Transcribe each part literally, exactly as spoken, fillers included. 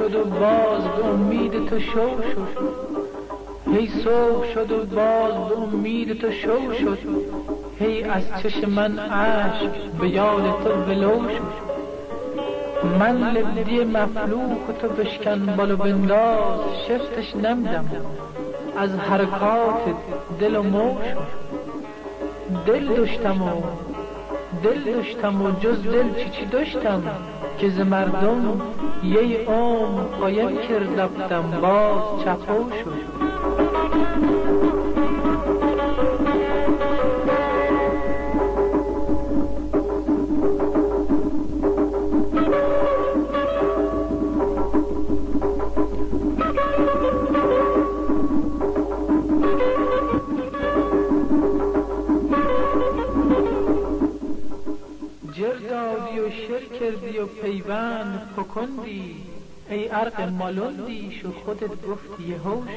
شد و باز به امید تو شو شد، هی صبح شد و باز به امید تو شو شد، هی از چشم من اشک به یاد تو ولو شد. من لبدی مفلوک تو بشکن بالو بنداز، شفتش نمیدم از حرکات دل و مو شد. دل داشتم و دل داشتم و جز دل چی چی داشتم، که ز مردم یه عمر قایم کردم باز چپو شد. جردادی و شر کردی و پیوند پکندی، ای عرق مالندی شو خودت گفتی یه هوش.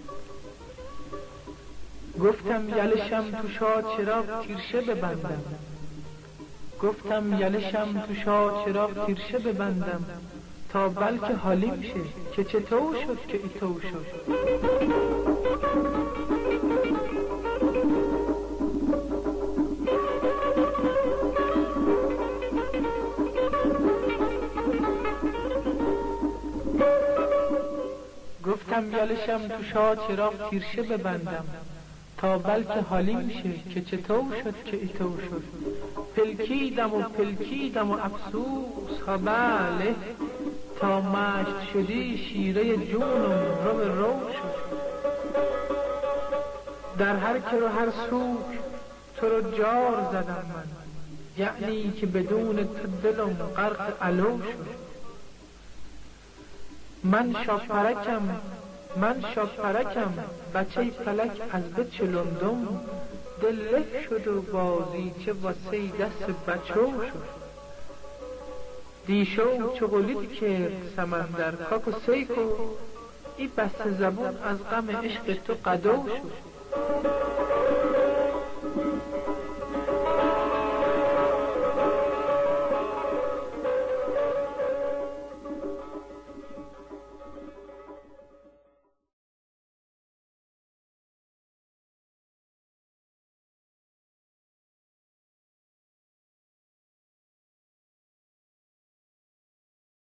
گفتم یلشم تو شاد چراغ تیرشه ببندم، گفتم یلشم تو شاد چراغ تیرشه ببندم، تا بلکه حالیم شه که چطور شد که ایتو شد. گفتم یلشم تو شاد چراغ تیرشه ببندم، تا بلکه حالی میشه که چطور شد که ایتو شد. پلکیدم و پلکیدم و افسوس ها بله، تا مشت شدی شیره جونم رو به رو شد. در هر که رو هر سوک تو رو جار زدم من، یعنی که بدون تو دلم غرق علو شد. من شاپرکم من شاپرکم بچه فلک از به چلندم، دلک شد و بازی چه واسه دست بچو شد. دیشو چغلید کرد سمندر کاکو سیکو، ای بسته زبون از غم عشق تو قدو شد.